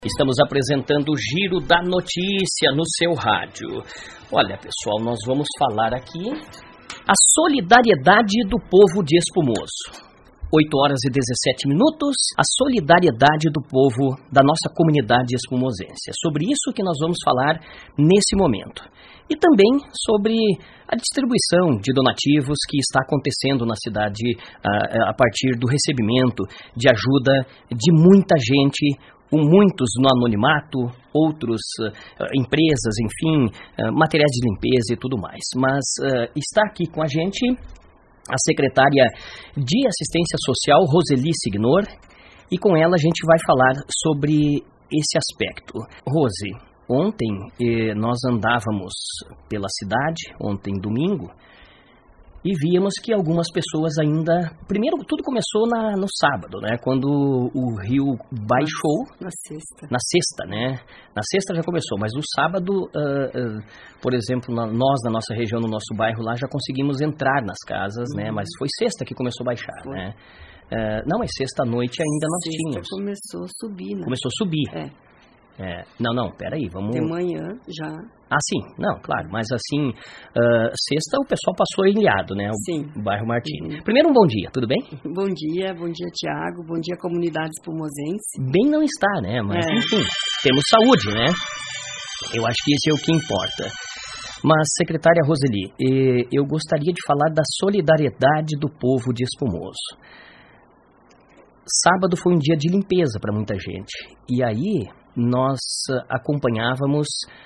Estamos apresentando o Giro da Notícia no seu rádio. Olha, pessoal, nós vamos falar aqui a solidariedade do povo de Espumoso. 8 horas e 17 minutos, a solidariedade do povo da nossa comunidade espumosense. É sobre isso que nós vamos falar nesse momento. E também sobre a distribuição de donativos que está acontecendo na cidade a partir do recebimento de ajuda de muita gente, muitos no anonimato, outros empresas, enfim, materiais de limpeza e tudo mais. Mas está aqui com a gente a secretária de Assistência Social, Roseli Signor, e com ela a gente vai falar sobre esse aspecto. Rose, ontem nós andávamos pela cidade, ontem domingo, e víamos que algumas pessoas ainda... Primeiro, tudo começou no sábado, né? Quando o rio baixou... Na sexta. Na sexta, né? Na sexta já começou, mas no sábado, por exemplo, nós, na nossa região, no nosso bairro lá, já conseguimos entrar nas casas, né? Mas foi sexta que começou a baixar, né? Não, mas sexta-noite ainda nós tínhamos. Começou a subir, né? Começou a subir. Não, peraí, vamos... De manhã, já. Ah, sim, não, claro, mas assim, sexta o pessoal passou ilhado, né, o bairro Martini. Uhum. Primeiro, um bom dia, tudo bem? Bom dia, Tiago, bom dia, comunidade espumosense. Bem não está, né, mas enfim, temos saúde, né, eu acho que esse é o que importa. Mas, secretária Roseli, eu gostaria de falar da solidariedade do povo de Espumoso. Sábado foi um dia de limpeza para muita gente, e aí nós acompanhávamos...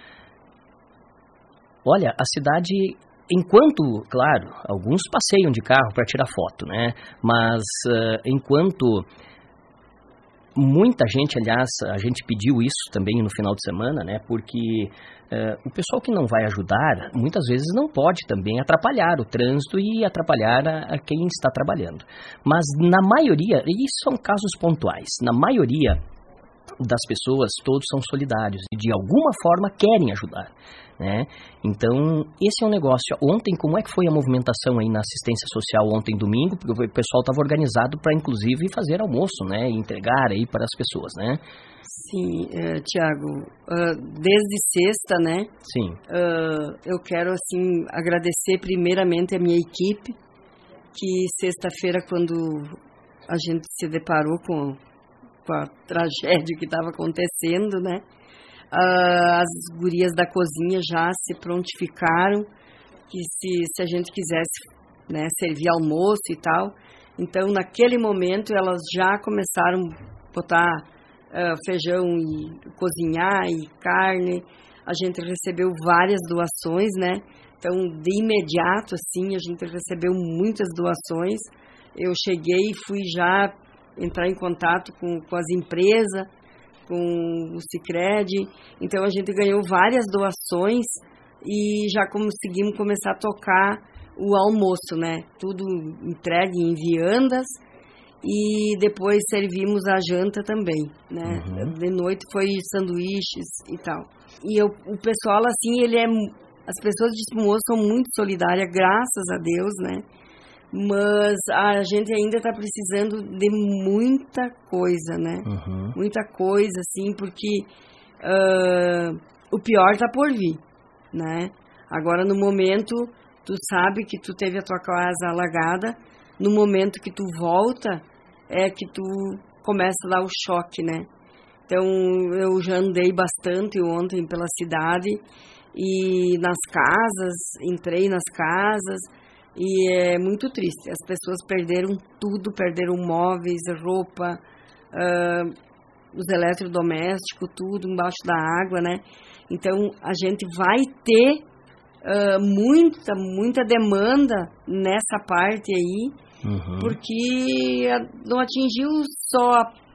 Olha, a cidade, enquanto, claro, alguns passeiam de carro para tirar foto, né? Mas enquanto muita gente, aliás, a gente pediu isso também no final de semana, né? Porque o pessoal que não vai ajudar, muitas vezes não pode também atrapalhar o trânsito e atrapalhar a quem está trabalhando. Mas na maioria, e isso são casos pontuais, na maioria das pessoas, todos são solidários e de alguma forma querem ajudar, né? Então, esse é um negócio. Ontem, como é que foi a movimentação aí na assistência social ontem, domingo? Porque o pessoal estava organizado para, inclusive, fazer almoço, né? E entregar aí para as pessoas, né? Sim, Tiago, desde sexta, né? Sim. Eu quero, assim, agradecer primeiramente a minha equipe, que sexta-feira, quando a gente se deparou com a tragédia que estava acontecendo, né? As gurias da cozinha já se prontificaram, que se a gente quisesse, né, servir almoço e tal. Então, naquele momento, elas já começaram a botar feijão e cozinhar e carne. A gente recebeu várias doações, né? Então, de imediato, assim, a gente recebeu muitas doações. Eu cheguei e fui já entrar em contato com as empresas, com o Sicredi. Então, a gente ganhou várias doações e já conseguimos começar a tocar o almoço, né? Tudo entregue em viandas e depois servimos a janta também, né? Uhum. De noite foi sanduíches e tal. E o pessoal, assim, as pessoas de Espumoso são muito solidárias, graças a Deus, né? Mas a gente ainda está precisando de muita coisa, né? Uhum. Muita coisa, assim, porque o pior está por vir, né? Agora, no momento, tu sabe que tu teve a tua casa alagada, no momento que tu volta, é que tu começa a dar o choque, né? Então, eu já andei bastante ontem pela cidade e nas casas, entrei nas casas, e é muito triste. As pessoas perderam tudo, perderam móveis, roupa, os eletrodomésticos, tudo embaixo da água, né? Então, a gente vai ter muita demanda nessa parte aí, porque não atingiu só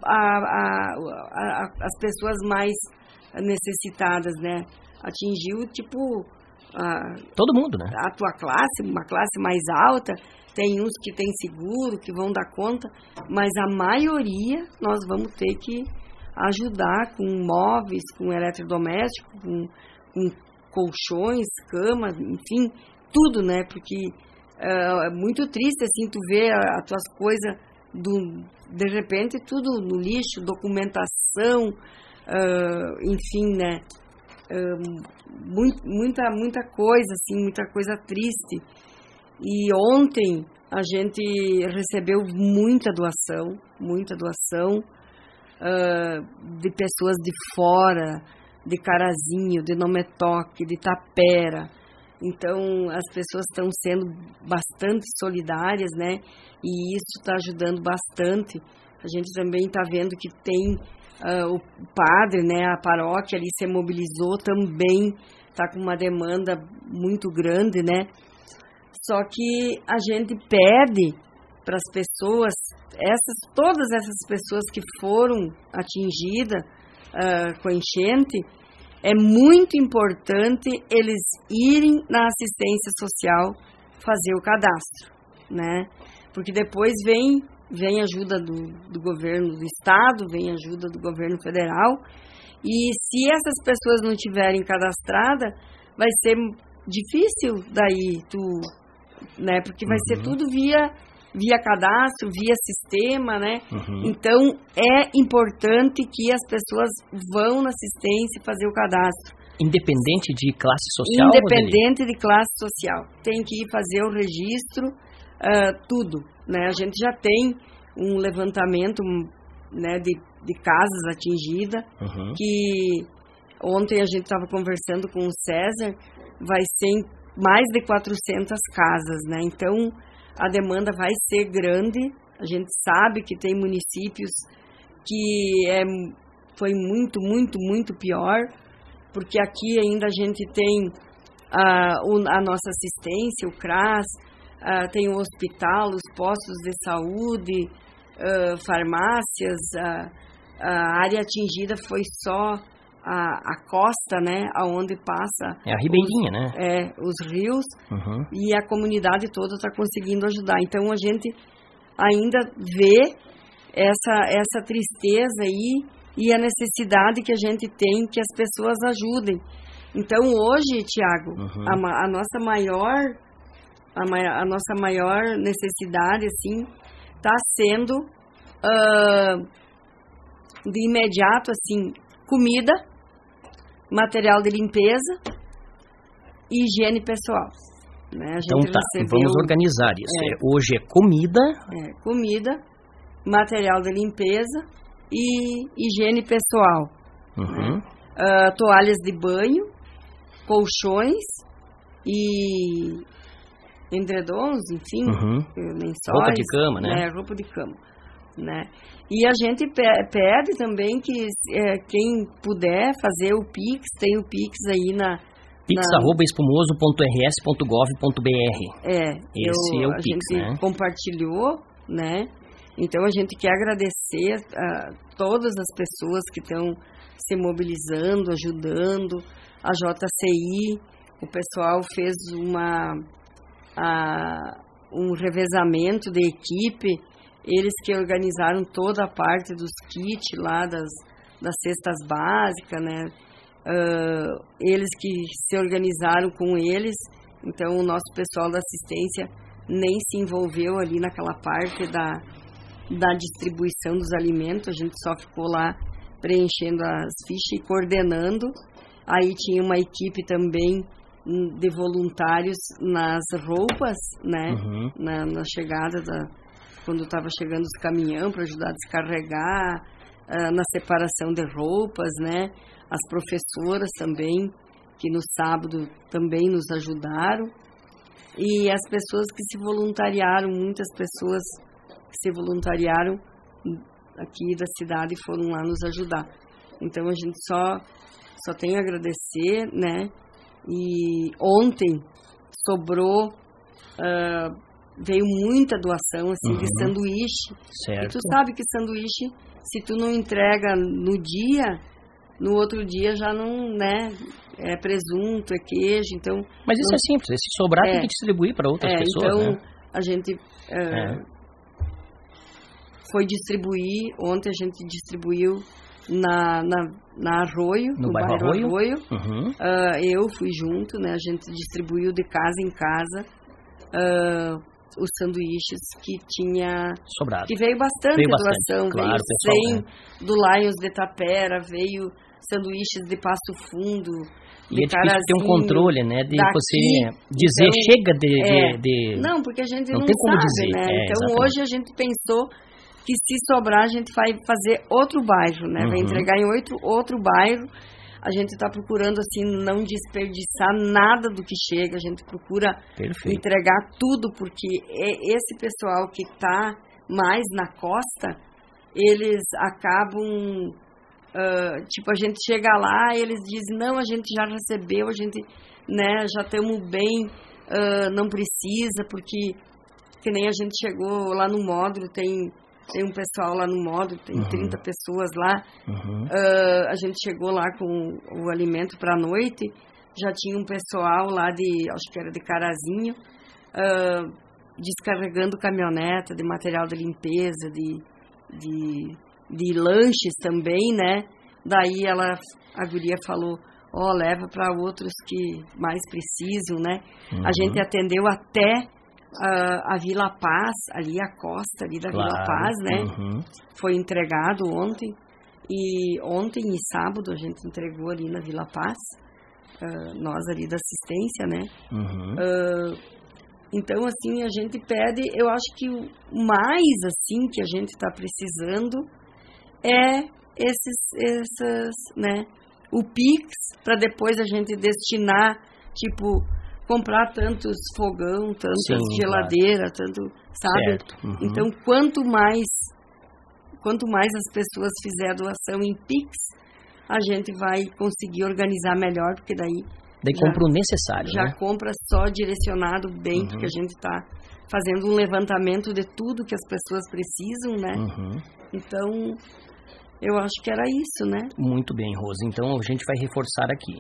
as pessoas mais necessitadas, né? Atingiu, tipo... todo mundo, né? A tua classe, uma classe mais alta, tem uns que tem seguro, que vão dar conta, mas a maioria nós vamos ter que ajudar com móveis, com eletrodoméstico, com colchões, camas, enfim, tudo, né? Porque é muito triste, assim, tu ver as tuas coisas, de repente, tudo no lixo, documentação, enfim, né? Muita coisa, assim, muita coisa triste. E ontem a gente recebeu muita doação de pessoas de fora, de Carazinho, de Nometoque, de Tapera. Então, as pessoas estão sendo bastante solidárias, né? E isso está ajudando bastante. A gente também está vendo que tem o padre, né? A paróquia ali se mobilizou também, está com uma demanda muito grande, né? Só que a gente pede para as pessoas, todas essas pessoas que foram atingidas com a enchente, é muito importante eles irem na assistência social fazer o cadastro, né? Porque depois vem ajuda do governo do estado, vem ajuda do governo federal, e se essas pessoas não tiverem cadastrada, vai ser difícil daí né? Porque vai ser tudo via cadastro, via sistema, né? Então, é importante que as pessoas vão na assistência fazer o cadastro. Independente de classe social? Independente de classe social. Tem que ir fazer o registro, tudo, né? A gente já tem um levantamento, né, de casas atingidas, que ontem a gente estava conversando com o César, vai ser em mais de 400 casas, né? Então, a demanda vai ser grande. A gente sabe que tem municípios que foi muito pior, porque aqui ainda a gente tem a nossa assistência, o CRAS, tem o hospital, os postos de saúde, farmácias. A área atingida foi só a costa, né, aonde passa a ribeirinha, né? Os rios, e a comunidade toda está conseguindo ajudar. Então a gente ainda vê essa tristeza aí e a necessidade que a gente tem que as pessoas ajudem. Então hoje, Tiago, a nossa maior necessidade, assim, está sendo de imediato, assim, comida, material de limpeza e higiene pessoal. Né? Então vamos organizar isso. Hoje é comida. Comida, material de limpeza e higiene pessoal. Né? Toalhas de banho, colchões e edredons, enfim, lençóis. Roupa de cama, né? Roupa de cama. Né? E a gente pede também que quem puder fazer o Pix, tem o Pix aí pix@espumoso.rs.gov.br. Esse é o Pix, a gente compartilhou, né? Então a gente quer agradecer a todas as pessoas que estão se mobilizando, ajudando, a JCI, o pessoal fez um revezamento de equipe. Eles que organizaram toda a parte dos kits lá, das cestas básicas, né? Eles que se organizaram com eles. Então, o nosso pessoal da assistência nem se envolveu ali naquela parte da distribuição dos alimentos. A gente só ficou lá preenchendo as fichas e coordenando. Aí tinha uma equipe também de voluntários nas roupas, né? Na chegada quando estava chegando os caminhões para ajudar a descarregar, na separação de roupas, né? As professoras também, que no sábado também nos ajudaram. E as pessoas que se voluntariaram, muitas pessoas que se voluntariaram aqui da cidade foram lá nos ajudar. Então a gente só tem a agradecer, né? E ontem sobrou... veio muita doação, assim, de sanduíche. Certo. E tu sabe que sanduíche, se tu não entrega no dia, no outro dia já não, né? É presunto, é queijo, então... Mas isso é simples, se sobrar tem que distribuir para outras pessoas, então, né? A gente foi distribuir, ontem a gente distribuiu na Arroio, no bairro Arroio. Eu fui junto, né? A gente distribuiu de casa em casa os sanduíches que tinha... Sobrado. Que veio bastante doação. Claro, veio 100 do Lions de Tapera, veio sanduíches de Passo Fundo, e é difícil ter um controle, né? De daqui, você dizer, então, chega de... Não, porque a gente não tem como sabe, dizer. né? Então, exatamente. Hoje a gente pensou que se sobrar, a gente vai fazer outro bairro, né? Vai entregar em outro bairro. A gente está procurando, assim, não desperdiçar nada do que chega. A gente procura entregar tudo, porque esse pessoal que está mais na costa, eles acabam... tipo, a gente chega lá, eles dizem, não, a gente já recebeu, a gente, né, já estamos bem, não precisa, porque que nem a gente chegou lá no módulo, tem um pessoal lá no módulo, tem 30 pessoas lá, a gente chegou lá com o alimento para a noite, já tinha um pessoal lá acho que era de Carazinho, descarregando caminhoneta de material de limpeza, de lanches também, né? Daí a guria falou, leva para outros que mais precisam, né? A gente atendeu até a Vila Paz, ali a costa ali da Vila Paz, né? Foi entregado ontem e sábado a gente entregou ali na Vila Paz, nós ali da assistência, né? Então, assim, a gente pede, eu acho que o mais, assim, que a gente está precisando é né, o Pix, para depois a gente destinar, tipo, comprar tantos fogão, tantas geladeiras, tanto, sabe? Então, quanto mais as pessoas fizerem doação em Pix, a gente vai conseguir organizar melhor, porque daí compra o necessário, já né? compra só direcionado bem, porque a gente está fazendo um levantamento de tudo que as pessoas precisam, né? Então, eu acho que era isso, né? Muito bem, Rosa. Então, a gente vai reforçar aqui.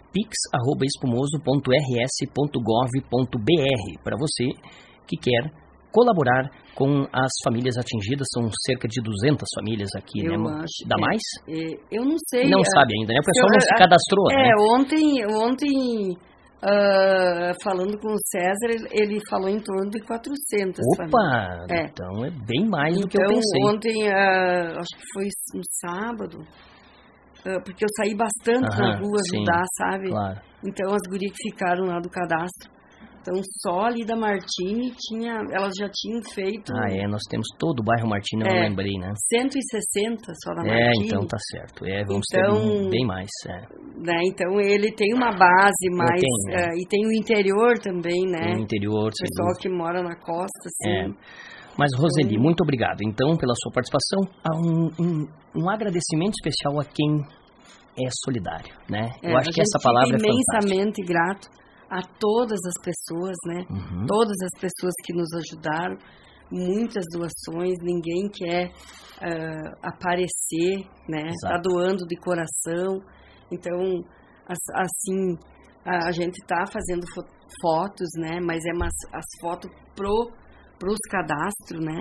pix@espumoso.rs.gov.br para você que quer colaborar com as famílias atingidas. São cerca de 200 famílias aqui, eu né? Acho, Dá mais? Eu não sei. Não sabe ainda, né? O pessoal não se cadastrou, né? Ontem falando com o César, ele falou em torno de 400 famílias. Então é bem mais do que eu pensei. Então ontem, acho que foi no sábado, porque eu saí bastante na rua ajudar, sabe? Claro. Então as gurias que ficaram lá do cadastro, então só ali da Martini elas já tinham feito... nós temos todo o bairro Martini, eu não lembrei, né? 160 só da Martini. Então tá certo, vamos ter bem mais. Né? Então ele tem uma base mais... e tem o interior também, né? O interior, o pessoal que mora na costa, assim. Mas, Roseli, muito obrigado, então, pela sua participação. Há um agradecimento especial a quem é solidário, né? Eu acho que essa palavra é fantástica. Imensamente grato a todas as pessoas, né? Todas as pessoas que nos ajudaram, muitas doações, ninguém quer aparecer, né? Está doando de coração. Então, assim, a gente está fazendo fotos, né? Mas as fotos pros cadastros, né?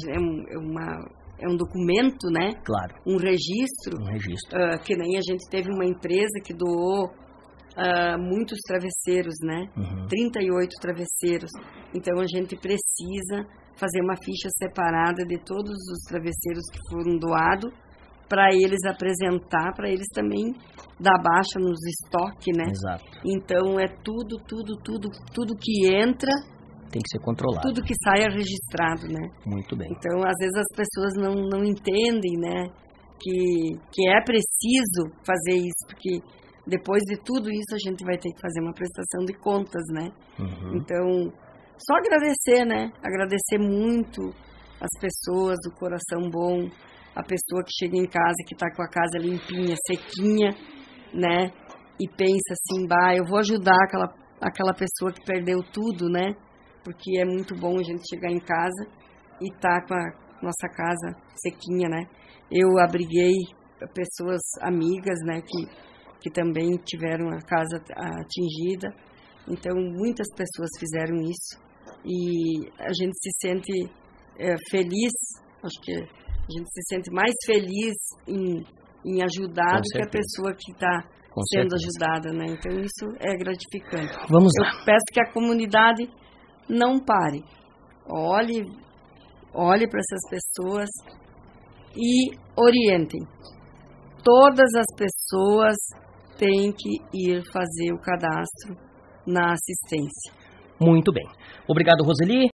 É um documento, né? Claro. Um registro. Que nem a gente teve uma empresa que doou muitos travesseiros, né? 38 travesseiros. Então a gente precisa fazer uma ficha separada de todos os travesseiros que foram doados para eles apresentar, para eles também dar baixa nos estoques, né? Exato. Então é tudo que entra tem que ser controlado. Tudo que sai é registrado, né? Muito bem. Então às vezes as pessoas não entendem, né? Que é preciso fazer isso, porque depois de tudo isso, a gente vai ter que fazer uma prestação de contas, né? Então, só agradecer, né? Agradecer muito as pessoas do coração bom, a pessoa que chega em casa, que tá com a casa limpinha, sequinha, né? E pensa assim, eu vou ajudar aquela pessoa que perdeu tudo, né? Porque é muito bom a gente chegar em casa e tá com a nossa casa sequinha, né? Eu abriguei pessoas amigas, né? Que também tiveram a casa atingida. Então, muitas pessoas fizeram isso. E a gente se sente feliz, acho que a gente se sente mais feliz em ajudar do que a pessoa que está sendo ajudada, né? Então, isso é gratificante. Vamos lá. Eu peço que a comunidade não pare. olhe para essas pessoas e orientem. Todas as pessoas têm que ir fazer o cadastro na assistência. Muito bem. Obrigado, Roseli.